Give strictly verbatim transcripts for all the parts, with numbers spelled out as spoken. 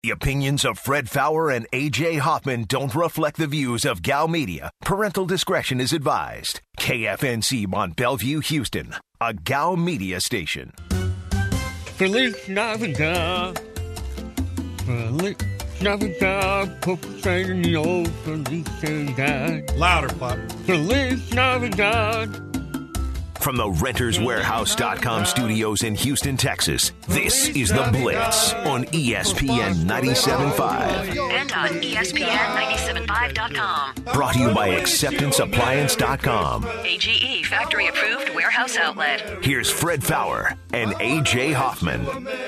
The opinions of Fred Faour and A J Hoffman don't reflect the views of Gal Media. Parental discretion is advised. K F N C Mont Bellevue, Houston, a Gal Media station. Feliz Navidad. Feliz Navidad. Put the sign in the old Felicidad. Louder, Pop. Feliz Navidad. From the Renters Warehouse dot com studios in Houston, Texas, this is The Blitz on E S P N ninety-seven point five. And on E S P N ninety-seven point five dot com. Brought to you by Acceptance Appliance dot com. A G E factory-approved warehouse outlet. Here's Fred Faour and A J Hoffman.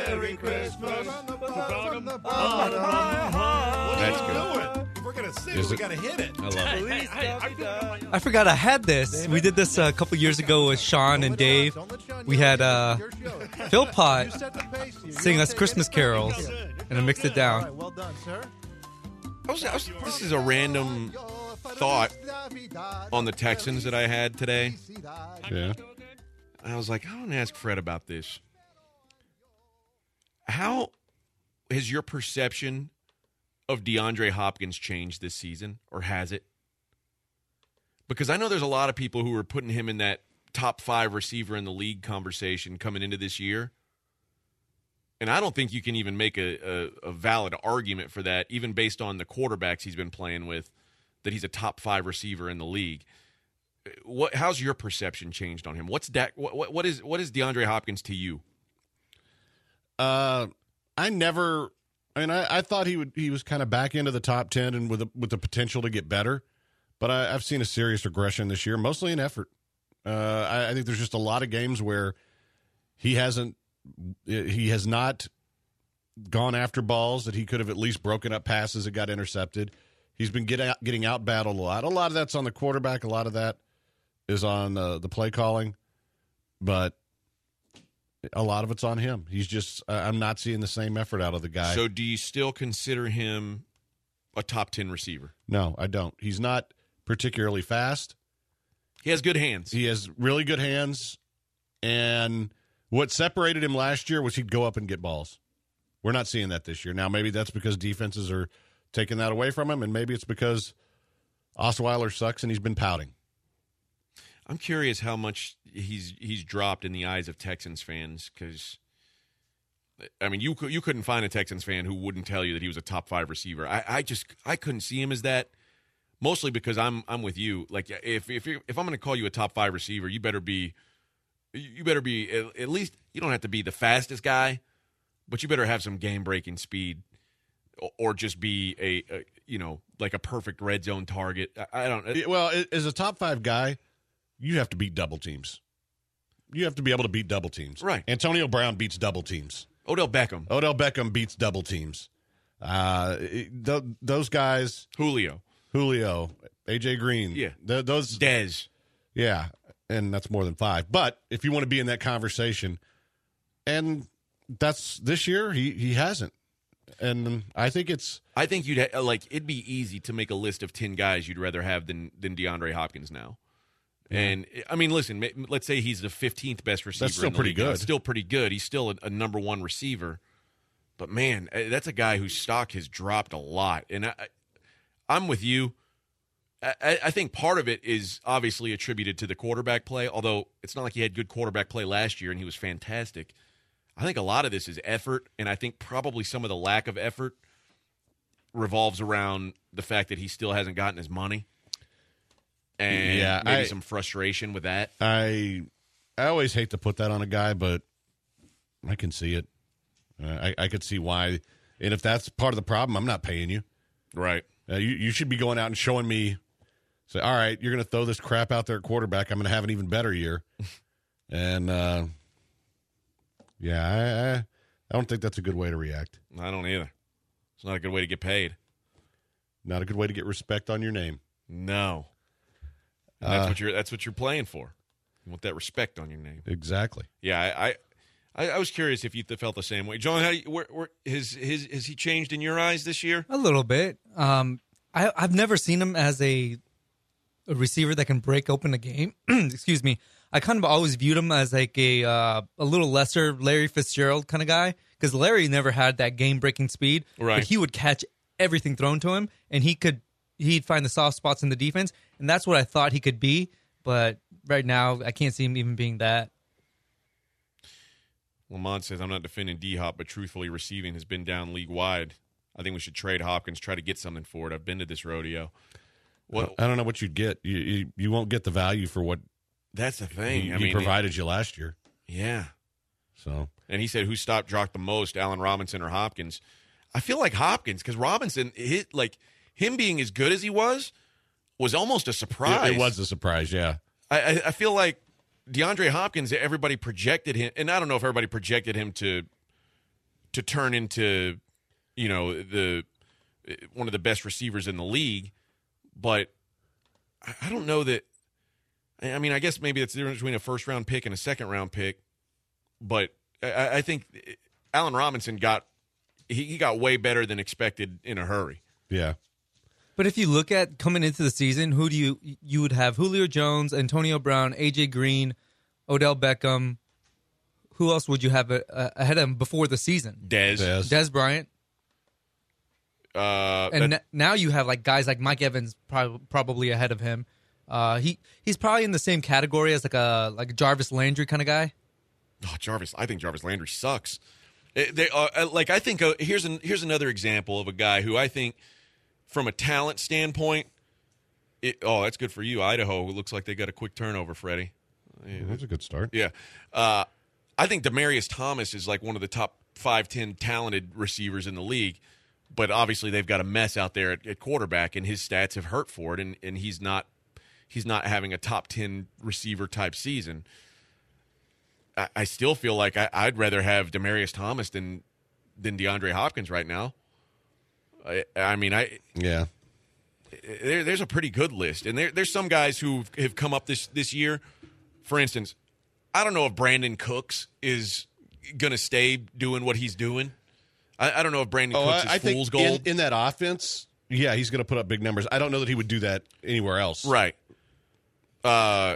That's good. If we're going to sing, Is we it? got to hit it. I love it. I forgot I had this. We did this uh, a couple years ago with Sean and Dave. We had uh, Phil Pott sing us Christmas carols, and I mixed it down. Well done, sir. I was, I was, this is a random thought on the Texans that I had today. Yeah. I was like, I want to ask Fred about this. How has your perception of DeAndre Hopkins changed this season, or has it? Because I know there's a lot of people who are putting him in that top five receiver in the league conversation coming into this year. And I don't think you can even make a, a, a valid argument for that, even based on the quarterbacks he's been playing with, that he's a top five receiver in the league. What? How's your perception changed on him? What's Dak, what, what is what is DeAndre Hopkins to you? Uh, I never. I mean, I, I thought he would. He was kind of back into the top ten and with the, with the potential to get better. But I, I've seen a serious regression this year, mostly in effort. Uh, I, I think there's just a lot of games where he hasn't. He has not gone after balls that he could have at least broken up passes that got intercepted. He's been get out, getting out battled a lot. A lot of that's on the quarterback. A lot of that is on uh, the play calling, but a lot of it's on him. He's just, uh, I'm not seeing the same effort out of the guy. So do you still consider him a top ten receiver? No, I don't. He's not particularly fast. He has good hands. He has really good hands. And what separated him last year was he'd go up and get balls. We're not seeing that this year. Now, maybe that's because defenses are taking that away from him, and maybe it's because Osweiler sucks and he's been pouting. I'm curious how much he's he's dropped in the eyes of Texans fans, because, I mean, you you couldn't find a Texans fan who wouldn't tell you that he was a top five receiver. I, I just I couldn't see him as that, mostly because I'm I'm with you. Like, if if you're, if I'm going to call you a top five receiver, you better be you better be at, at least, you don't have to be the fastest guy, but you better have some game breaking speed, or, or just be a, a you know like a perfect red zone target. I, I don't. Well, as a top five guy, you have to beat double teams. You have to be able to beat double teams. Right. Antonio Brown beats double teams. Odell Beckham. Odell Beckham beats double teams. Uh, it- th- those guys, Julio. Julio, A J Green. Yeah. th- those. Dez. Yeah, and that's more than five. But if you want to be in that conversation, and that's this year, he, he hasn't. And I think it's. I think you'd ha- like it'd be easy to make a list of ten guys you'd rather have than than DeAndre Hopkins now. And I mean, listen, ma- let's say he's the fifteenth best receiver. That's still in the pretty league now. good. It's still pretty good. He's still a, a number one receiver. But man, eh, that's a guy whose stock has dropped a lot. And I, I- I'm with you. I, I think part of it is obviously attributed to the quarterback play, although it's not like he had good quarterback play last year and he was fantastic. I think a lot of this is effort, and I think probably some of the lack of effort revolves around the fact that he still hasn't gotten his money. And Yeah, maybe I- some frustration with that. I I always hate to put that on a guy, but I can see it. Uh, I, I could see why. And if that's part of the problem, I'm not paying you. Right. Uh, you, you should be going out and showing me, say, all right, you're going to throw this crap out there at quarterback. I'm going to have an even better year. and, uh, yeah, I, I, I don't think that's a good way to react. I don't either. It's not a good way to get paid. Not a good way to get respect on your name. No. And that's Uh, what you're that's what you're playing for. You want that respect on your name. Exactly. Yeah, I I, I was curious if you felt the same way. John, how do you, where, where, his, his, has he changed in your eyes this year? A little bit. Um, I, I've never seen him as a, a receiver that can break open a game. Excuse me. I kind of always viewed him as like a uh, a little lesser Larry Fitzgerald kind of guy, because Larry never had that game-breaking speed, right. but he would catch everything thrown to him, and he could he'd find the soft spots in the defense, and that's what I thought he could be. But right now, I can't see him even being that. Lamont says, I'm not defending D-Hop, but truthfully, receiving has been down league-wide. I think we should trade Hopkins, try to get something for it. I've been to this rodeo. Well, I don't know what you'd get. You, you you won't get the value for what that's the thing. he, I he mean, provided it, you last year. Yeah. So, and he said, who stopped dropped the most, Allen Robinson or Hopkins? I feel like Hopkins, because Robinson, hit, like him being as good as he was, was almost a surprise. It, it was a surprise, yeah. I, I, I feel like DeAndre Hopkins, everybody projected him, and I don't know if everybody projected him to to turn into, you know, the one of the best receivers in the league, but I, I don't know that. I mean, I guess maybe that's the difference between a first round pick and a second round pick, but I, I think Allen Robinson got he, he got way better than expected in a hurry. Yeah. But if you look at coming into the season, who do you you would have Julio Jones, Antonio Brown, A J Green, Odell Beckham. Who else would you have a, a, ahead of him before the season? Dez. Dez. Dez Bryant. Uh, and that, n- now you have like guys like Mike Evans prob- probably ahead of him. Uh, he he's probably in the same category as like a like a Jarvis Landry kind of guy. oh, Jarvis, I think Jarvis Landry sucks. It, they uh, like I think uh, here's an, here's another example of a guy who I think, from a talent standpoint, it, oh, that's good for you, Idaho. It looks like they got a quick turnover, Freddie. Yeah, that's a good start. Yeah, uh, I think Demaryius Thomas is like one of the top five, ten talented receivers in the league. But obviously, they've got a mess out there at, at quarterback, and his stats have hurt for it. And, and he's not he's not having a top ten receiver type season. I, I still feel like I, I'd rather have Demaryius Thomas than than DeAndre Hopkins right now. I, I mean, I yeah. There, there's a pretty good list, and there, there's some guys who have come up this this year. For instance, I don't know if Brandon Cooks is going to stay doing what he's doing. I, I don't know if Brandon Oh, Cooks I, I is think fool's in, gold. in that offense, yeah, he's going to put up big numbers. I don't know that he would do that anywhere else. Right. Uh,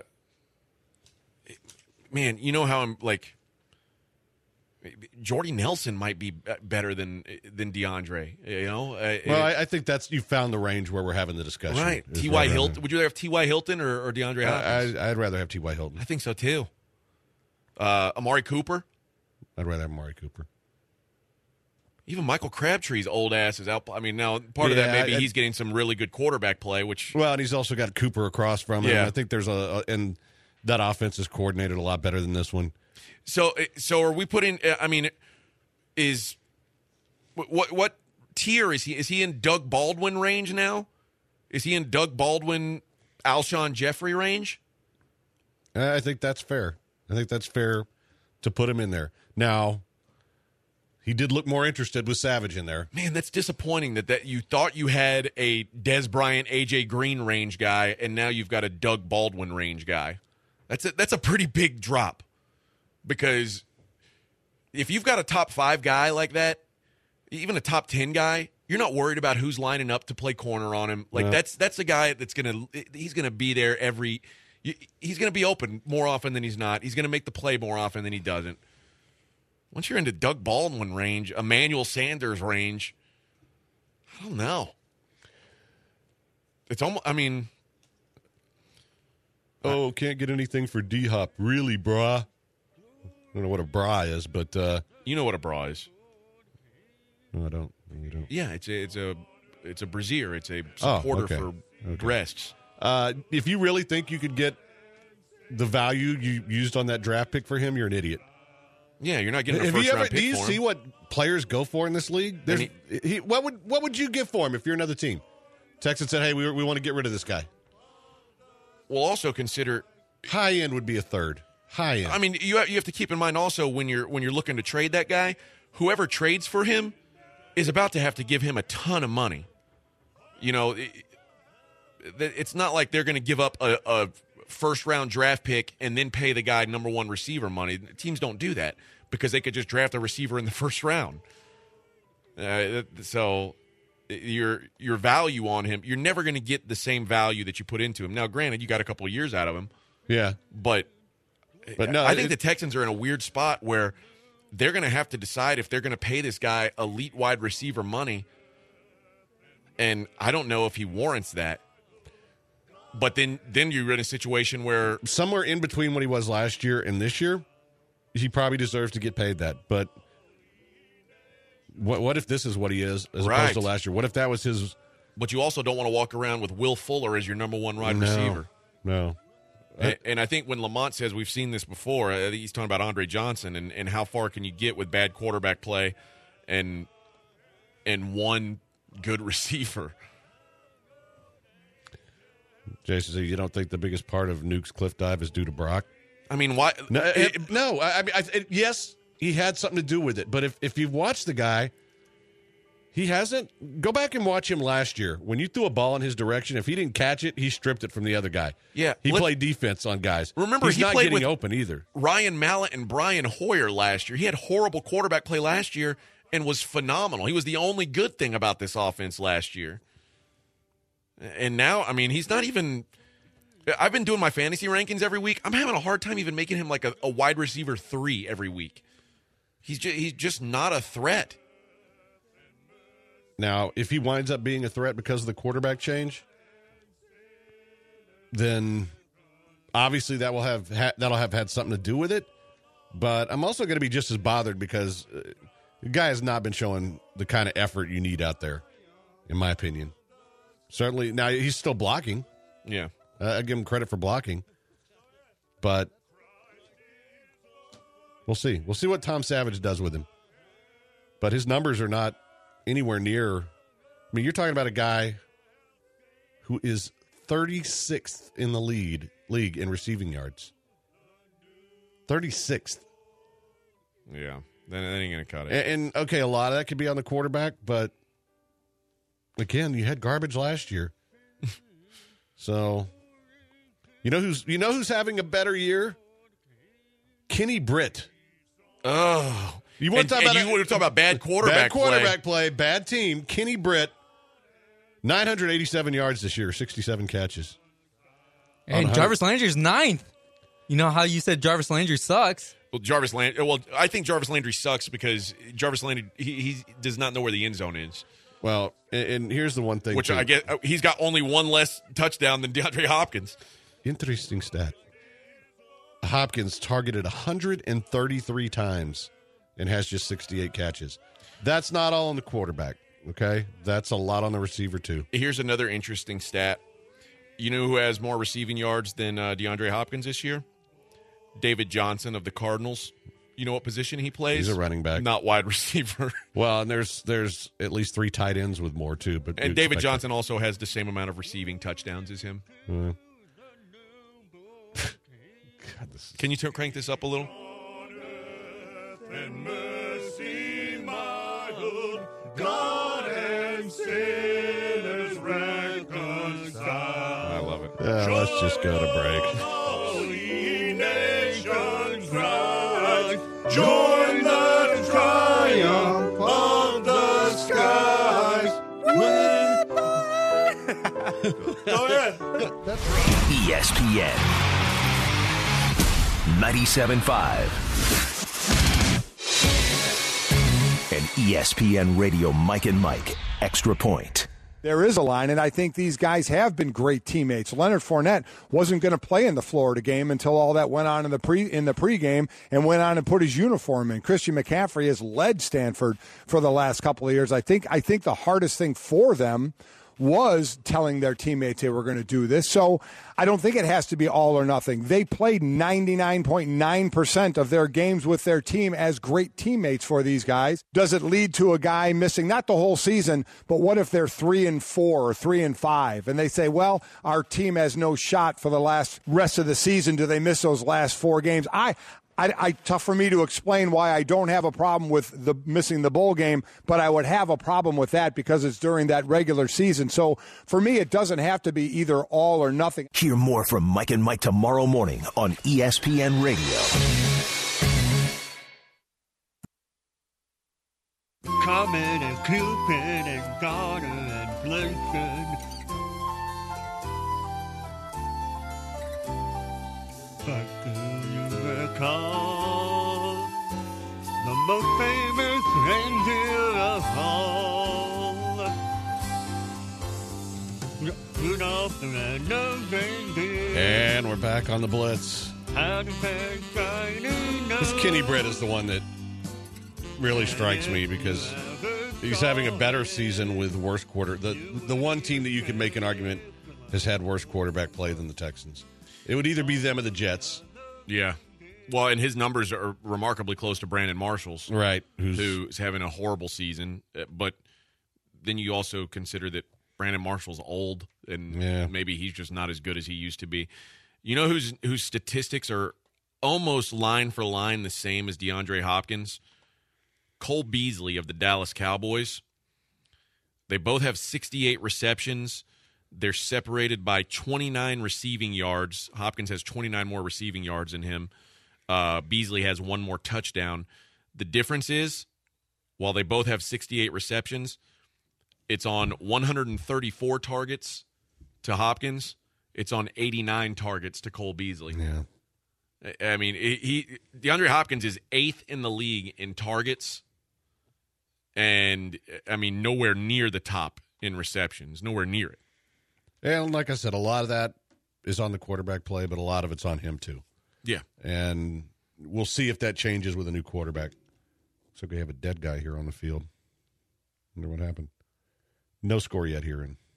man, you know how I'm like. Jordy Nelson might be better than than DeAndre. You know. Uh, Well, I, I think that's you found the range where we're having the discussion. right. Is T Y right Hilton. Would you rather have T Y Hilton or, or DeAndre Hopkins? I, I'd rather have T Y Hilton. I think so too. Uh, Amari Cooper. I'd rather have Amari Cooper. Even Michael Crabtree's old ass is out. I mean, now part of that Yeah, maybe I- he's getting some really good quarterback play, which Well, and he's also got Cooper across from him. Yeah. I think there's a, a and that offense is coordinated a lot better than this one. so so are we putting? I mean, is what what tier is he? Is he in Doug Baldwin range now? Is he in Doug Baldwin, Alshon Jeffrey range? I think that's fair. I think that's fair to put him in there. Now, he did look more interested with Savage in there. Man, that's disappointing that, that you thought you had a Dez Bryant, A J Green range guy, and now you've got a Doug Baldwin range guy. That's a, that's a pretty big drop, because if you've got a top five guy like that, even a top ten guy, you're not worried about who's lining up to play corner on him. Like No. that's that's a guy that's gonna he's gonna be there every. He's gonna be open more often than he's not. He's gonna make the play more often than he doesn't. Once you're into Doug Baldwin range, Emmanuel Sanders range, I don't know. It's almost. I mean, Oh, can't get anything for D-Hop. Really, brah? I don't know what a bra is, but uh, you know what a bra is. no, I don't. You don't. Yeah, it's a it's a it's a brassiere. It's a Oh, supporter okay. for Okay. breasts. Uh, if you really think you could get the value you used on that draft pick for him, you're an idiot. Yeah, you're not getting a Have first you ever? round pick Do you for see him. what players go for in this league? There's, And he, what would what would you give for him if you're another team? Texas said, "Hey, we we want to get rid of this guy." We'll also consider. High end would be a third. High end. I mean, you have, you have to keep in mind also when you're when you're looking to trade that guy, whoever trades for him is about to have to give him a ton of money. You know, it, it's not like they're going to give up a, a first round draft pick and then pay the guy number one receiver money. Teams don't do that because they could just draft a receiver in the first round. Uh, so your your value on him, you're never going to get the same value that you put into him. Now, granted, you got a couple of years out of him. yeah. But But no, I think it- the Texans are in a weird spot where they're going to have to decide if they're going to pay this guy elite wide receiver money. And I don't know if he warrants that. But then, then you're in a situation where somewhere in between what he was last year and this year, he probably deserves to get paid that. But what what if this is what he is as Right. opposed to last year? What if that was his? But you also don't want to walk around with Will Fuller as your number one wide No, receiver. No. And, and I think when Lamont says we've seen this before, I think he's talking about Andre Johnson and, and how far can you get with bad quarterback play and and one good receiver. Jason, so you don't think the biggest part of Nuke's cliff dive is due to Brock? I mean, why? No, it- it- no. I, I mean, I, it, yes, he had something to do with it. But if if you've watched the guy, he hasn't. Go back and watch him last year. When you threw a ball in his direction, if he didn't catch it, he stripped it from the other guy. Yeah, he let- played defense on guys. Remember, he's he not played getting with- open either. Ryan Mallett and Brian Hoyer last year. He had horrible quarterback play last year and was phenomenal. He was the only good thing about this offense last year. And now, I mean, he's not even – I've been doing my fantasy rankings every week. I'm having a hard time even making him like a, a wide receiver three every week. He's just, he's just not a threat. Now, if he winds up being a threat because of the quarterback change, then obviously that will have ha- that'll have had something to do with it. But I'm also going to be just as bothered because uh, the guy has not been showing the kind of effort you need out there, in my opinion. Certainly, now he's still blocking. Yeah. Uh, I give him credit for blocking, but we'll see. We'll see what Tom Savage does with him. But his numbers are not anywhere near. I mean, you're talking about a guy who is thirty-sixth in the lead league in receiving yards. thirty-sixth. Yeah. Then that ain't going to cut it. And, and, okay, a lot of that could be on the quarterback, but again, you had garbage last year. So, you know who's you know who's having a better year? Kenny Britt. Oh. You want And, to talk and about you want to talk about bad quarterback bad quarterback play. play, bad team. Kenny Britt, nine hundred eighty-seven yards this year, sixty-seven catches. And Jarvis Landry's ninth. You know how you said Jarvis Landry sucks? Well, Jarvis Landry. Well, I think Jarvis Landry sucks because Jarvis Landry he, he does not know where the end zone is. Well, and, and here's the one thing, Which too. I get. He's got only one less touchdown than DeAndre Hopkins. Interesting stat. Hopkins targeted one hundred thirty-three times and has just sixty-eight catches. That's not all on the quarterback, okay? That's a lot on the receiver, too. Here's another interesting stat. You know who has more receiving yards than uh, DeAndre Hopkins this year? David Johnson of the Cardinals. You know what position he plays? He's a running back. Not wide receiver. Well, and there's there's at least three tight ends with more, too. But And you David expect Johnson also has the same amount of receiving touchdowns as him. that. Uh, God, this is- Can you t- crank this up a little? And mercy, my good God, and sinners reconciled. I love it. Yeah, let's just go to break. All ye nations rise, join the triumph of the skies. Go ahead. E S P N ninety-seven point five and E S P N Radio Mike and Mike Extra Point. There is a line, and I think these guys have been great teammates. Leonard Fournette wasn't going to play in the Florida game until all that went on in the pre in the pregame and went on and put his uniform in. Christian McCaffrey has led Stanford for the last couple of years. I think I think the hardest thing for them was telling their teammates they were going to do this. So I don't think it has to be all or nothing. They played ninety-nine point nine percent of their games with their team as great teammates for these guys. Does it lead to a guy missing not the whole season, but what if they're three and four or three and five and they say, well, our team has no shot for the last rest of the season. Do they miss those last four games? I I, I tough for me to explain why I don't have a problem with the missing the bowl game, but I would have a problem with that because it's during that regular season. So for me, it doesn't have to be either all or nothing. Hear more from Mike and Mike tomorrow morning on E S P N Radio. Comet and Cupid and Donner and Blitzen. But do you call the most famous reindeer of all. Rudolph the red-nosed reindeer. And we're back on the Blitz. Had a pair of shiny This Kenny Britt is the one that really strikes me because he's having a better season with worse quarter. The the one team that you could make an argument has had worse quarterback play than the Texans. It would either be them or the Jets. Yeah. Well, and his numbers are remarkably close to Brandon Marshall's. Right. Who's, who's having a horrible season. But then you also consider that Brandon Marshall's old and yeah. maybe he's just not as good as he used to be. You know whose whose statistics are almost line for line the same as DeAndre Hopkins? Cole Beasley of the Dallas Cowboys. They both have sixty-eight receptions. They're separated by twenty-nine receiving yards. Hopkins has twenty-nine more receiving yards than him. Uh, Beasley has one more touchdown. The difference is, while they both have sixty-eight receptions, it's on one hundred thirty-four targets to Hopkins. It's on eighty-nine targets to Cole Beasley. Yeah. I mean, he DeAndre Hopkins is eighth in the league in targets, and I mean nowhere near the top in receptions. Nowhere near it. And like I said, a lot of that is on the quarterback play, but a lot of it's on him too. Yeah. And we'll see if that changes with a new quarterback. Looks like we have a dead guy here on the field. Wonder what happened. No score yet here in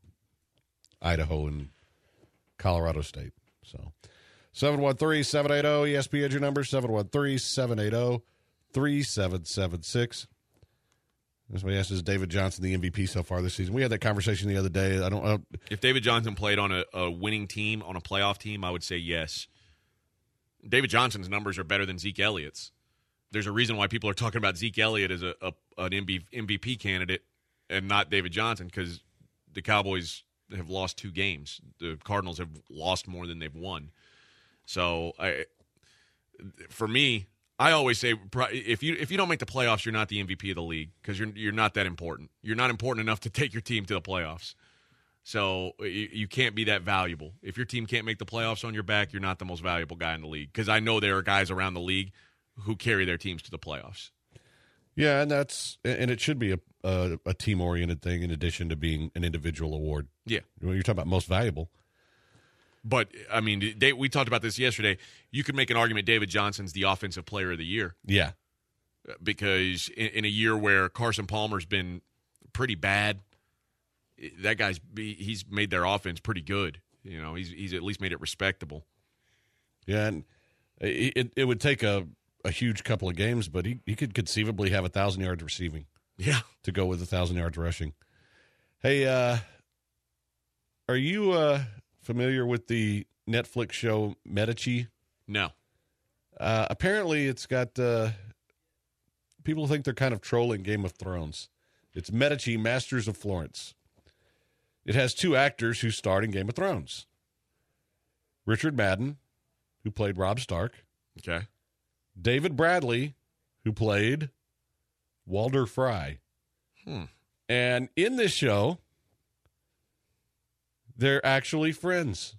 Idaho and Colorado State. So seven one three, seven eight zero, E S P N your number, seven one three, seven eight zero, three seven seven six. Somebody asked, is David Johnson the M V P so far this season? We had that conversation the other day. I don't. I don't if David Johnson played on a, a winning team, on a playoff team, I would say yes. David Johnson's numbers are better than Zeke Elliott's. There's a reason why people are talking about Zeke Elliott as a, a an M V P candidate and not David Johnson, because the Cowboys have lost two games. The Cardinals have lost more than they've won. So, I, for me, I always say if you if you don't make the playoffs, you're not the M V P of the league because you're you're not that important. You're not important enough to take your team to the playoffs. So you, you can't be that valuable. If your team can't make the playoffs on your back, you're not the most valuable guy in the league. Because I know there are guys around the league who carry their teams to the playoffs. Yeah, and that's and it should be a a, a team oriented thing in addition to being an individual award. Yeah, when you're talking about most valuable. But I mean, they, we talked about this yesterday. You could make an argument David Johnson's the offensive player of the year. Yeah, because in, in a year where Carson Palmer's been pretty bad, that guy's he's made their offense pretty good. You know, he's he's at least made it respectable. Yeah, and it it would take a, a huge couple of games, but he, he could conceivably have a thousand yards receiving. Yeah, to go with a thousand yards rushing. Hey, uh, are you uh, familiar with the Netflix show Medici? No. Uh, apparently, it's got uh, people think they're kind of trolling Game of Thrones. It's Medici, Masters of Florence. It has two actors who starred in Game of Thrones. Richard Madden, who played Robb Stark. Okay. David Bradley, who played Walder Frye. Hmm. And in this show, they're actually friends.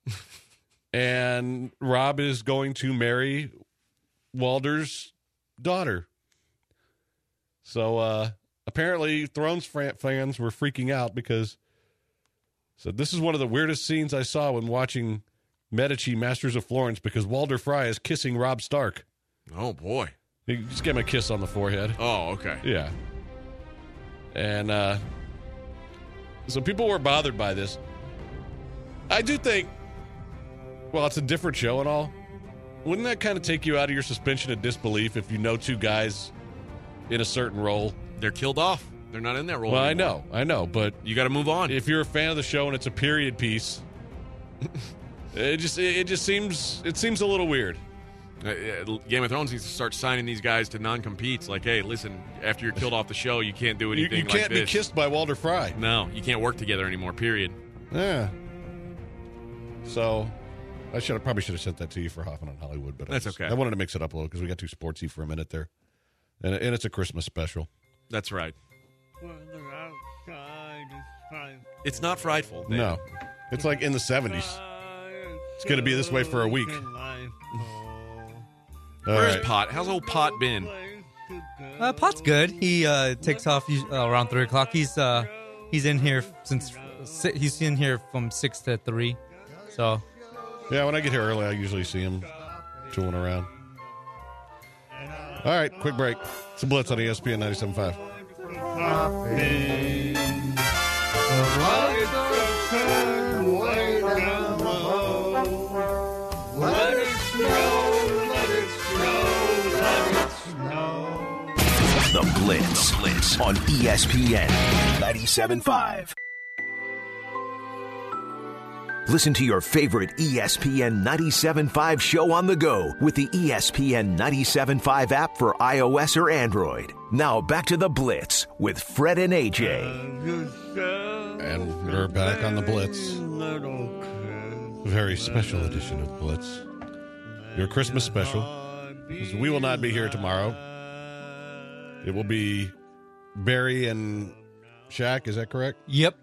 And Robb is going to marry Walder's daughter. So uh, apparently Thrones fans were freaking out because so this is one of the weirdest scenes I saw when watching Medici, Masters of Florence, because Walder Frye is kissing Robb Stark. Oh, boy. He just gave him a kiss on the forehead. Oh, okay. Yeah. And uh, so people were bothered by this. I do think, well, it's a different show and all. Wouldn't that kind of take you out of your suspension of disbelief if you know two guys in a certain role? They're killed off. They're not in that role Well, anymore. I know. I know. But you got to move on. If you're a fan of the show and it's a period piece, it just it just seems it seems a little weird. Uh, Game of Thrones needs to start signing these guys to non-competes. Like, hey, listen, after you're killed off the show, you can't do anything You, you can't like this. be kissed by Walder Frye. No, you can't work together anymore, period. Yeah. So, I should have, probably should have sent that to you for Hoffman on Hollywood. But That's I just, okay. I wanted to mix it up a little because we got too sportsy for a minute there. And, and it's a Christmas special. That's right. Weather outside is frightful. It's not frightful. Dan. No. It's like in the seventies. It's going to be this way for a week. All Where's right. Pot? How's old Pot been? Uh, Pot's good. He uh, takes off us- uh, around three o'clock. He's uh, he's in here since si- he's in here from six to three. So Yeah, when I get here early, I usually see him tooling around. All right, quick break. It's a Blitz on E S P N ninety-seven point five. Let it snow, let it snow, let it snow. The Blitz, Blitz on E S P N ninety-seven point five. Listen to your favorite E S P N ninety-seven point five show on the go with the E S P N ninety-seven point five app for iOS or Android. Now back to the Blitz with Fred and A J. And we're back on the Blitz. A very special edition of the Blitz. Your Christmas special. We will not be here tomorrow. It will be Barry and Shaq, is that correct? yep.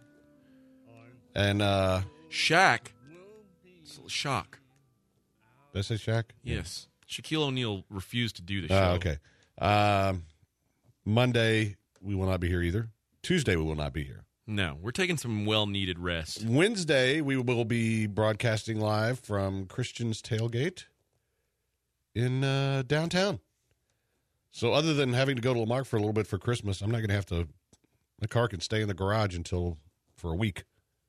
And uh Shaq. Shock. did I say Shaq? Yes. Shaquille O'Neal refused to do the show. Oh, okay. Um, Monday, we will not be here either. Tuesday, we will not be here. No, we're taking some well-needed rest. Wednesday, we will be broadcasting live from Christian's Tailgate in uh, downtown. So other than having to go to Lamar for a little bit for Christmas, I'm not going to have to – my car can stay in the garage until – for a week.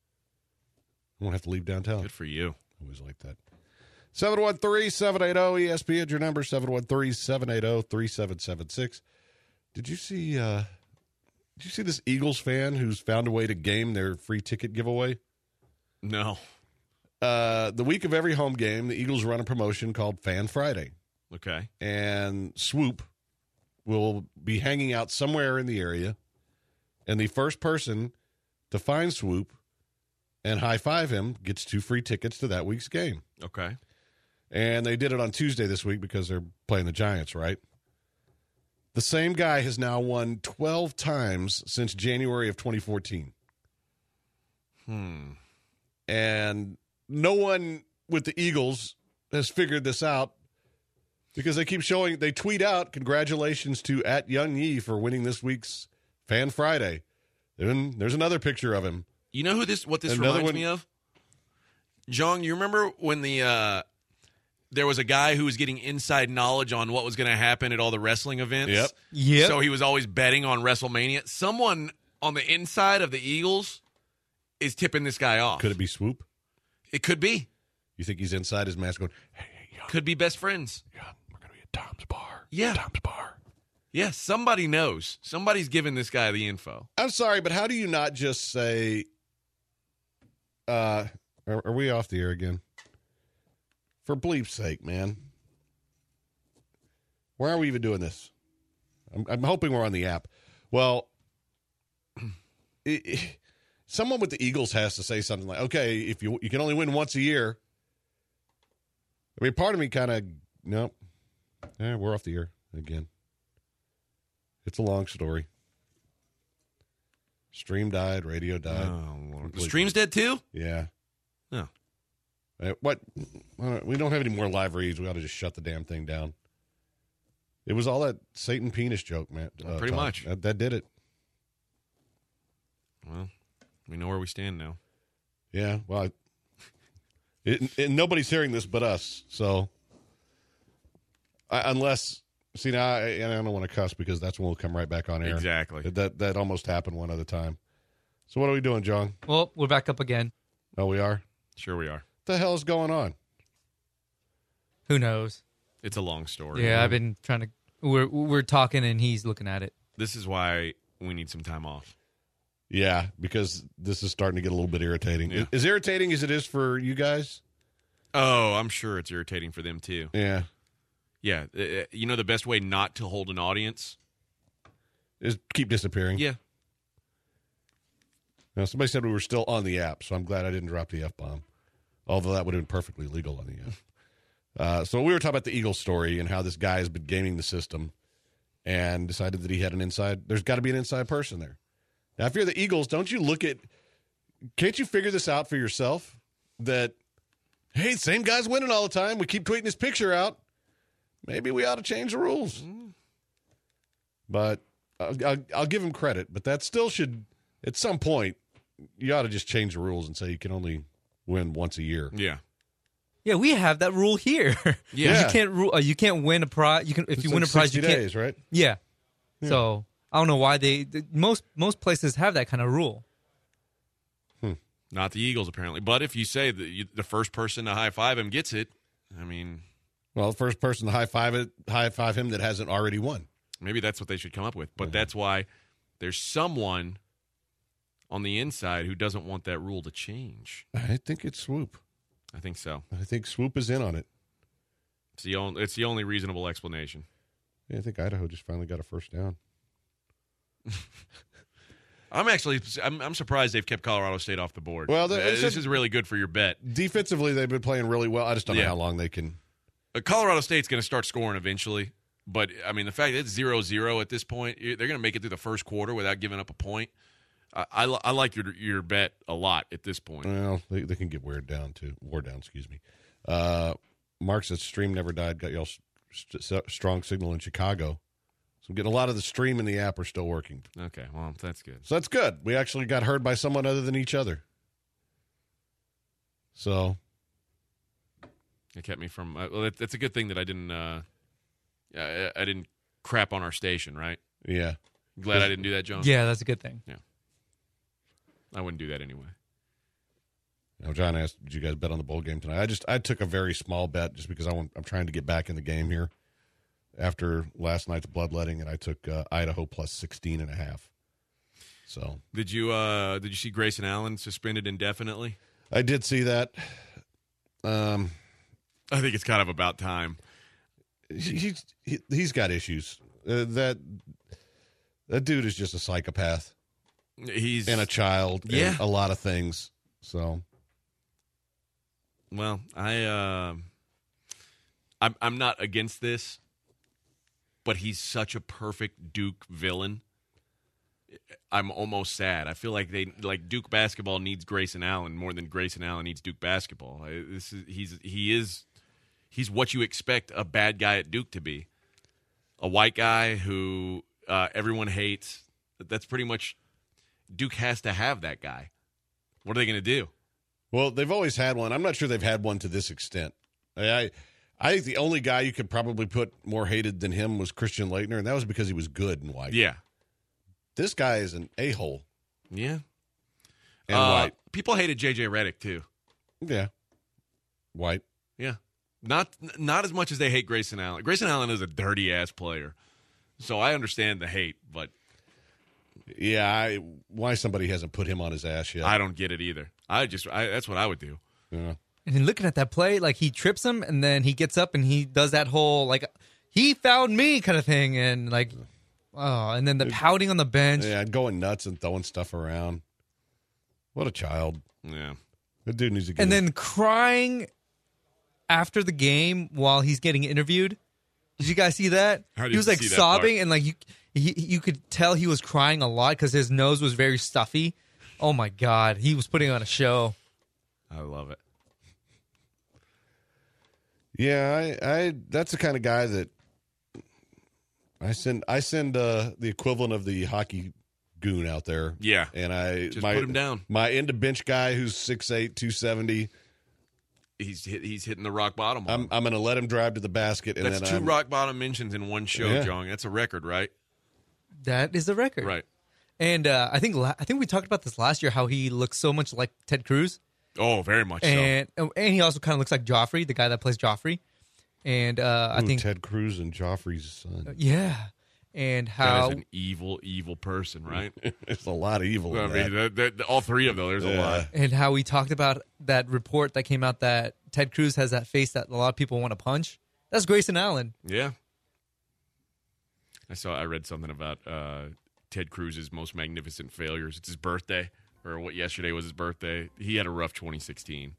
I won't have to leave downtown. Good for you. Always like that. seven one three, seven eight zero, E S P N, your number, seven one three, seven eight zero, three seven seven six. Did you see uh, Did you see this Eagles fan who's found a way to game their free ticket giveaway? No. Uh, the week of every home game, the Eagles run a promotion called Fan Friday. Okay. And Swoop will be hanging out somewhere in the area, and the first person to find Swoop and high-five him gets two free tickets to that week's game. Okay. And they did it on Tuesday this week because they're playing the Giants, right? The same guy has now won twelve times since January of twenty fourteen. Hmm. And no one with the Eagles has figured this out because they keep showing, they tweet out, congratulations to at Young Yi for winning this week's Fan Friday. Then there's another picture of him. You know who this? What this Another reminds one- me of? Jong, you remember when the uh, there was a guy who was getting inside knowledge on what was going to happen at all the wrestling events? Yep. Yep. So he was always betting on WrestleMania. Someone on the inside of the Eagles is tipping this guy off. Could it be Swoop? It could be. You think he's inside his mask going, hey, hey, Young, Could be best friends. Young, we're going to be at Tom's bar. Yeah. Tom's bar. Yeah, somebody knows. Somebody's giving this guy the info. I'm sorry, but how do you not just say, uh, are, are we off the air again? For bleep's sake, man. Why are we even doing this? I'm, I'm hoping we're on the app. Well, it, it, someone with the Eagles has to say something like, okay, if you you can only win once a year. I mean, part of me kind of, nope. Yeah, we're off the air again. It's a long story. Stream died, radio died. Oh, Lord. The stream's dead too? Yeah. No. Uh, what? uh, We don't have any more live reads. We ought to just shut the damn thing down. It was all that Satan penis joke, man. Uh, Pretty Tom. much. That, that did it. Well, we know where we stand now. Yeah. Well, I, it, and nobody's hearing this but us. So, I, unless see now, I, and I don't want to cuss because that's when we'll come right back on air. Exactly. That that almost happened one other time. So what are we doing, John? Well, we're back up again. Oh, we are. Sure we are. What the hell is going on? Who knows? It's a long story. Yeah, I've been trying to. We're we're talking and he's looking at it. This is why we need some time off. Yeah, because this is starting to get a little bit irritating. Yeah. As irritating as it is for you guys. Oh, I'm sure it's irritating for them too. Yeah. Yeah. uh, You know the best way not to hold an audience? Is keep disappearing. Yeah. Now, somebody said we were still on the app, so I'm glad I didn't drop the F-bomb. Although that would have been perfectly legal on the app. uh, so we were talking about the Eagles story and how this guy has been gaming the system and decided that he had an inside. There's got to be an inside person there. Now, if you're the Eagles, don't you look at – can't you figure this out for yourself? That, hey, same guy's winning all the time. We keep tweeting his picture out. maybe we ought to change the rules. But I'll, I'll, I'll give him credit. But that still should, at some point, you ought to just change the rules and say you can only win once a year. Yeah. Yeah, we have that rule here. Yeah. you can't ru- uh, you can't win a prize. You can if It's you like win a prize, sixty you can't. days, right? Yeah. Yeah. So I don't know why they th- most most places have that kind of rule. Not the Eagles, apparently. But if you say that you, the first person to high five him gets it, I mean, Well, the first person to high five it, high five him that hasn't already won. maybe that's what they should come up with. But Mm-hmm. that's why there's someone on the inside who doesn't want that rule to change. I think it's Swoop. I think so. I think Swoop is in on it. It's the only, it's the only reasonable explanation. Yeah, I think Idaho just finally got a first down. I'm actually I'm, I'm surprised they've kept Colorado State off the board. Well, Uh, they- this it's a- is really good for your bet. Defensively, they've been playing really well. I just don't know Yeah. how long they can. Uh, Colorado State's going to start scoring eventually, but I mean the fact that it's zero zero at this point, they're going to make it through the first quarter without giving up a point. I, I, li- I like your your bet a lot at this point. Well, they, they can get weird down too. Wore down, excuse me. Uh, Mark says stream never died. Got y'all st- st- strong signal in Chicago. So I'm getting a lot of the stream and the app are still working. Okay, well that's good. So that's good. We actually got heard by someone other than each other. So It kept me from. Uh, well, that, that's a good thing that I didn't. Uh, I, I didn't crap on our station, right? yeah, Glad I didn't do that, John. Yeah, that's a good thing. I wouldn't do that anyway. now John asked, "Did you guys bet on the bowl game tonight?" I just I took a very small bet just because I want I'm trying to get back in the game here after last night's bloodletting, and I took uh, Idaho plus sixteen and a half. So Did you uh, did you see Grayson Allen suspended indefinitely? I did see that. Um, I think it's kind of about time. he's he, he's got issues. Uh, that that dude is just a psychopath He's and a child. Yeah. and a lot of things. So well, I uh, I'm I'm not against this, but he's such a perfect Duke villain. I'm almost sad. I feel like they like Duke basketball needs Grayson Allen more than Grayson Allen needs Duke basketball. I, this is he's he is he's what you expect a bad guy at Duke to be. A white guy who uh, everyone hates. That's pretty much Duke has to have that guy. What are they going to do? well, they've always had one. I'm not sure they've had one to this extent. I I think the only guy you could probably put more hated than him was Christian Laettner, and that was because he was good and white. Yeah, This guy is an a-hole yeah. and Uh, white. People hated J J Redick too. Yeah, white. Yeah, not not as much as they hate Grayson Allen. Grayson Allen is a dirty ass player, so I understand the hate, but Yeah, I, why somebody hasn't put him on his ass yet? I don't get it either. I just I, that's what I would do. Yeah. And then looking at that play, like he trips him, and then he gets up and he does that whole like he found me kind of thing, and like oh, and then the pouting on the bench. Yeah, going nuts and throwing stuff around. What a child. Yeah, The dude needs to get And his- then crying after the game while he's getting interviewed. Did you guys see that? I He was didn't like see that sobbing, part. and like you, he, you could tell he was crying a lot because his nose was very stuffy. Oh my god, he was putting on a show. I love it. Yeah, I, I that's the kind of guy that I send I send uh, the equivalent of the hockey goon out there. Yeah. And I Just my, put him down. My end of bench guy who's six eight, two seventy. He's hit, he's hitting the rock bottom. on I'm him. I'm going to let him drive to the basket and That's then two I'm, rock bottom mentions in one show, Yeah. John. That's a record, right? That is the record, Right. And uh, I think la- I think we talked about this last year how he looks so much like Ted Cruz, Oh, very much so. and and he also kind of looks like Joffrey, the guy that plays Joffrey. And uh, I Ooh, think Ted Cruz and Joffrey's son. yeah, and That how is an evil, evil person, right? There's a lot of evil I in mean, that. that, that, all three of them. There's a Yeah. lot. and how we talked about that report that came out that Ted Cruz has that face that a lot of people want to punch. That's Grayson Allen. Yeah. I saw. I read something about uh, Ted Cruz's most magnificent failures. It's his birthday, or what? Yesterday was his birthday. He had a rough twenty sixteen.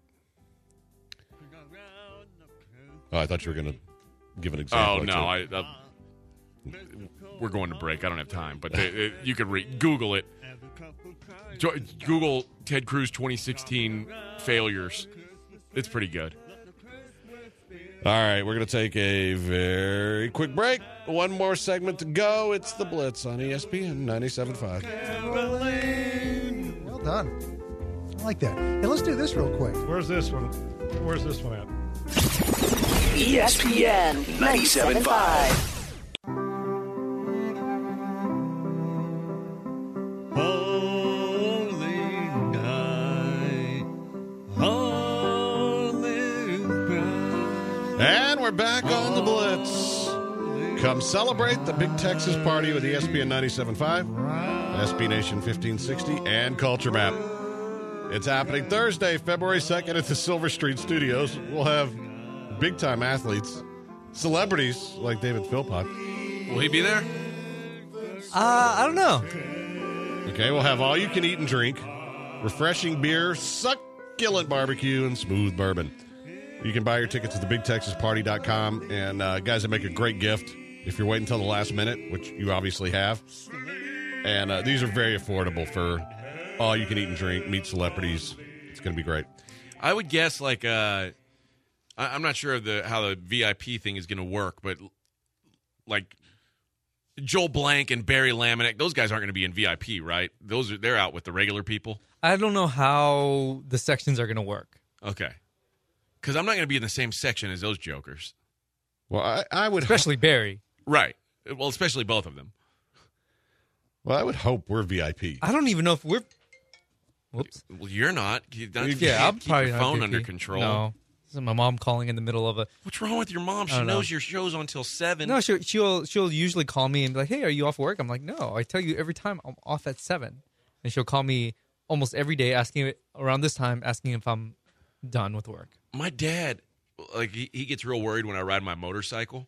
Oh, I thought you were going to give an example. Oh or no! two. I. Uh, we're going to break. I don't have time, but they, they, you can re- Google it. Jo- Google Ted Cruz twenty sixteen failures. It's pretty good. All right, we're going to take a very quick break. One more segment to go. It's The Blitz on E S P N ninety-seven point five. Caroline. Well done. I like that. Hey, let's do this real quick. Where's this one? Where's this one at? E S P N ninety-seven point five. And we're back on The Blitz. Come celebrate the Big Texas Party with E S P N ninety-seven point five, S B Nation fifteen sixty, and Culture Map. It's happening Thursday, February second at the Silver Street Studios. We'll have big-time athletes, celebrities like David Philpott. Will he be there? Uh, I don't know. Okay, we'll have all you can eat and drink, refreshing beer, succulent barbecue, and smooth bourbon. You can buy your tickets at the big texas party dot com. And uh, guys, that make a great gift if you're waiting until the last minute, which you obviously have. And uh, these are very affordable for all you can eat and drink, meet celebrities. It's going to be great. I would guess like uh, I- I'm not sure of the how the V I P thing is going to work, but like Joel Blank and Barry Laminack, those guys aren't going to be in V I P, right? Those are they're out with the regular people. I don't know how the sections are going to work. Okay. Because I'm not going to be in the same section as those jokers. Well, I, I would Especially Barry. Right. Well, especially both of them. Well, I would hope we're V I P. I don't even know if we're. Whoops. Well, you're not. You don't Yeah, I'm keep probably your not phone V I P. under control. No. This is my mom calling in the middle of a. What's wrong with your mom? I She don't know. knows your show's on until seven. No, she'll, she'll she'll usually call me and be like, "Hey, are you off work?" I'm like, "No, I tell you every time I'm off at seven." And she'll call me almost every day, asking around this time, asking if I'm done with work. My dad, like, he, he gets real worried when I ride my motorcycle.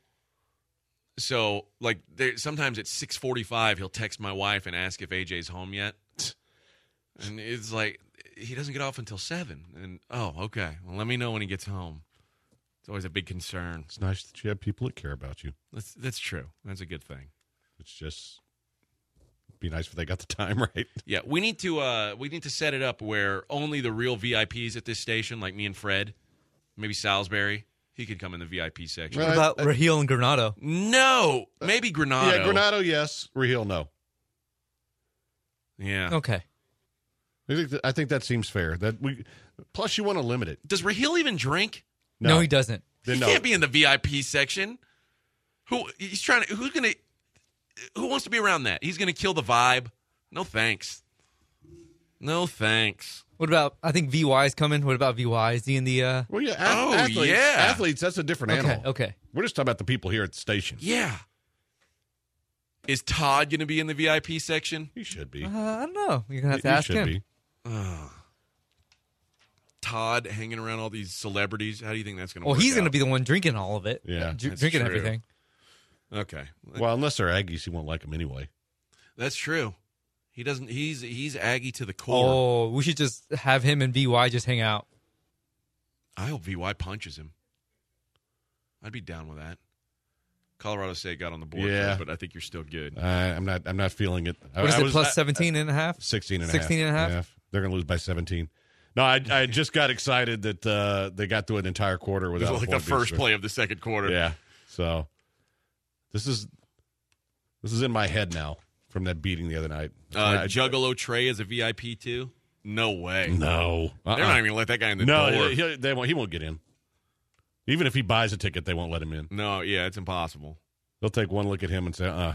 So, like, there, sometimes at six forty-five, he'll text my wife and ask if A J's home yet. And it's like, he doesn't get off until seven. And, oh, okay. Well, let me know when he gets home. It's always a big concern. It's nice that you have people that care about you. That's that's true. That's a good thing. It's just be nice if they got the time right. Yeah, we need to uh, we need to set it up where only the real V I Ps at this station, like me and Fred, maybe Salisbury, he could come in the V I P section. Well, What about I- I- Raheel and Granado? No, maybe Granado. Yeah, Granado, yes. Raheel, no. Yeah. Okay. I think that, I think that seems fair. That we plus you want to limit it. Does Raheel even drink? No, he doesn't. Then He no. can't be in the V I P section. Who he's trying to? Who's gonna? Who wants to be around that? He's gonna kill the vibe. No thanks. No thanks. What about? I think V Y's coming. What about V Y? Is he in the? Uh... Well, yeah. ath- Oh, athletes, yeah. Athletes, that's a different Okay. animal. Okay. We're just talking about the people here at the station. Yeah. Is Todd gonna be in the V I P section? He should be. Uh, I don't know. You're gonna have to He ask should him. be. Todd hanging around all these celebrities. How do you think that's gonna? Well, work he's out? gonna be the one drinking all of it. Yeah, Dr- that's drinking true. everything. Okay. Well, unless they're Aggies, he won't like them anyway. That's true. He doesn't. He's he's Aggie to the core. Oh, we should just have him and V Y just hang out. I hope V Y punches him. I'd be down with that. Colorado State got on the board, Yeah. but I think you're still good. Uh, I'm not. I'm not feeling it. I- What is I it? was- Plus I- seventeen and a half? sixteen and a half. sixteen and a half? Yeah, they're going to lose by seventeen. No, I, I just got excited that uh, they got through an entire quarter It was without a like the point being first scored. play of the second quarter. Yeah. So this is this is in my head now from that beating the other night. Uh, I- Juggalo Trey is a V I P too? No way. No, They're Uh-uh. not even going to let that guy in the no, door. he, he- they won't, he won't get in. Even if he buys a ticket, they won't let him in. No, yeah, it's impossible. They'll take one look at him and say, "Uh,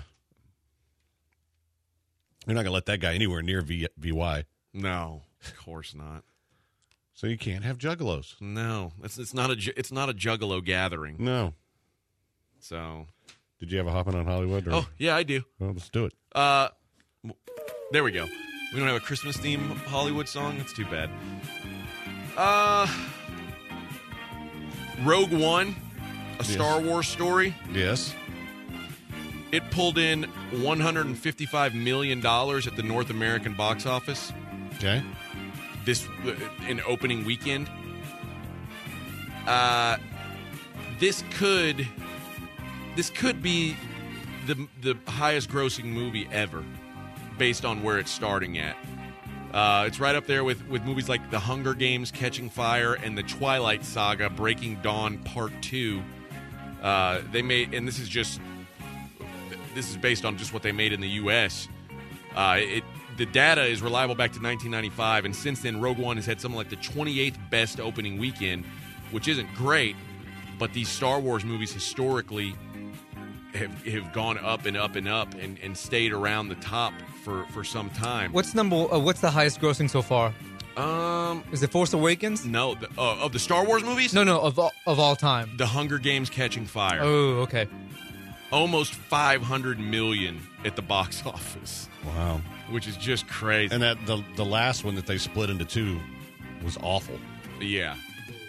you're not going to let that guy anywhere near v- VY." No, of course not. So you can't have juggalos. No, it's it's not a ju- it's not a Juggalo gathering. No. So, Did you have a hopping on Hollywood? Or, oh yeah, I do. well, let's do it. Uh, there we go. We don't have a Christmas theme Hollywood song. That's too bad. Uh, Rogue One, a Yes. Star Wars story. Yes. It pulled in one hundred fifty-five million dollars at the North American box office Okay. this uh, in opening weekend. Uh, this could this could be the the highest grossing movie ever, based on where it's starting at. Uh, it's right up there with, with movies like The Hunger Games, Catching Fire, and the Twilight Saga, Breaking Dawn Part Two. Uh, they made, and this is just, this is based on just what they made in the U S. Uh, it the data is reliable back to nineteen ninety-five, and since then, Rogue One has had something like the twenty-eighth best opening weekend, which isn't great, but these Star Wars movies historically have have gone up and up and up and, and stayed around the top for, for some time. What's number? Uh, what's the highest grossing so far? Um, is it Force Awakens? No, the, uh, of the Star Wars movies. No, no, of all, of all time. The Hunger Games, Catching Fire. Oh, okay. Almost five hundred million at the box office. Wow, which is just crazy. And that the the last one that they split into two was awful. Yeah.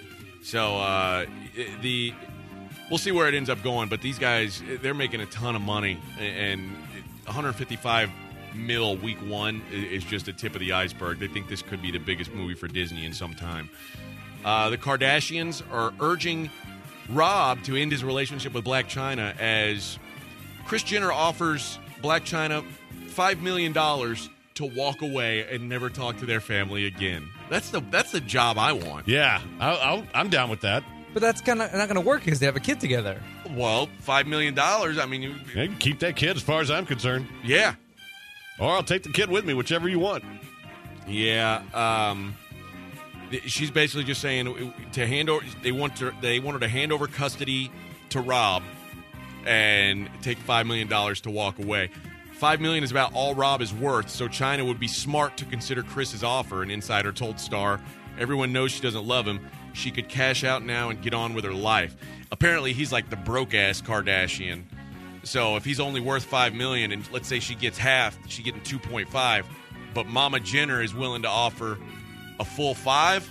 So uh, the we'll see where it ends up going, but these guys, they're making a ton of money, and one hundred fifty-five mil week one is just a tip of the iceberg. They think this could be the biggest movie for Disney in some time. Uh, the Kardashians are urging Rob to end his relationship with Blac Chyna as Kris Jenner offers Blac Chyna five million dollars to walk away and never talk to their family again. That's the that's the job I want. Yeah, I'll, I'll, I'm down with that. But that's kind of not going to work because they have a kid together. Well, five million dollars. I mean, you, yeah, you can keep that kid as far as I'm concerned. Yeah, or I'll take the kid with me, whichever you want. Yeah. Um, she's basically just saying to hand over. They want to. They want her to hand over custody to Rob and take five million dollars to walk away. Five million is about all Rob is worth, so Chyna would be smart to consider Chris's offer. An insider told Star, everyone knows she doesn't love him. She could cash out now and get on with her life. Apparently, he's like the broke-ass Kardashian. So if he's only worth five million dollars, and let's say she gets half, she's getting two point five, but Mama Jenner is willing to offer a full five,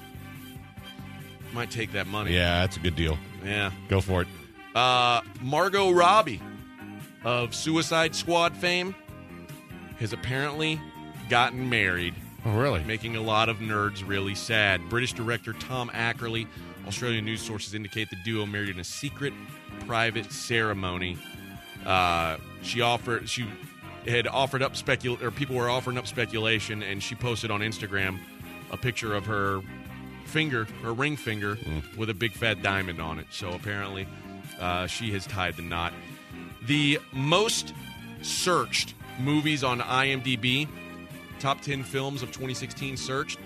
might take that money. Yeah, that's a good deal. Yeah. Go for it. Uh, Margot Robbie of Suicide Squad fame has apparently gotten married. Oh, really? Making a lot of nerds really sad. British director Tom Ackerley, Australian news sources indicate the duo married in a secret, private ceremony. Uh, she offered, she had offered up specul, or people were offering up speculation, and she posted on Instagram a picture of her finger, her ring finger, mm. with a big fat diamond on it. So apparently, uh, she has tied the knot. The most searched movies on IMDb, top ten films of twenty sixteen searched,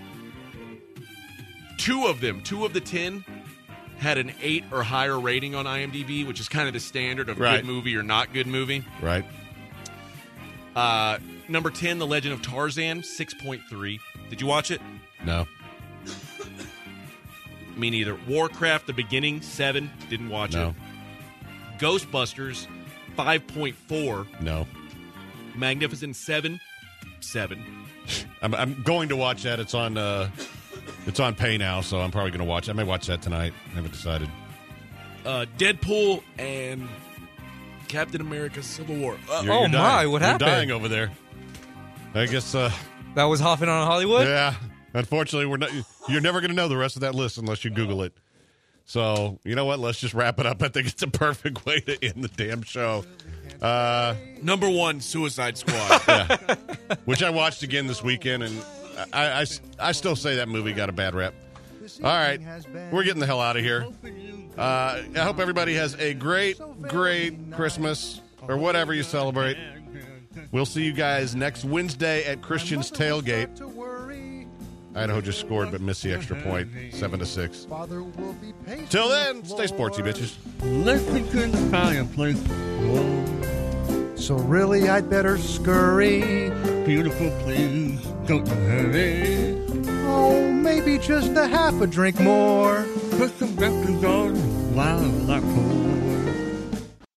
two of them, two of the ten, had an eight or higher rating on IMDb, which is kind of the standard of right. good movie or not good movie. Right. Uh, number ten, The Legend of Tarzan, six point three. Did you watch it? No. Me neither. Warcraft, The Beginning, seven. Didn't watch no. it. Ghostbusters, five point four. No. Magnificent Seven, seven. I'm, I'm going to watch that. It's on uh, it's on pay now, so I'm probably going to watch it. I may watch that tonight. I haven't decided. Uh, Deadpool and Captain America Civil War. Uh, you're, oh, you're my, dying. what you're happened? You're dying over there. I guess... Uh, that was Hoffing on Hollywood? Yeah. Unfortunately, we're not. You're never going to know the rest of that list unless you Google it. So, you know what? Let's just wrap it up. I think it's a perfect way to end the damn show. Uh, Number one, Suicide Squad. Yeah. Which I watched again this weekend, and I, I, I still say that movie got a bad rep. All right. We're getting the hell out of here. Uh, I hope everybody has a great, great Christmas or whatever you celebrate. We'll see you guys next Wednesday at Christian's Tailgate. Idaho just scored, but missed the extra point, seven to six. Till then, stay sportsy, bitches. Listen to the fireplace. Whoa. So really, I'd better scurry. Beautiful, please don't you hurry. Oh, maybe just a half a drink more. Put some records on while I pour.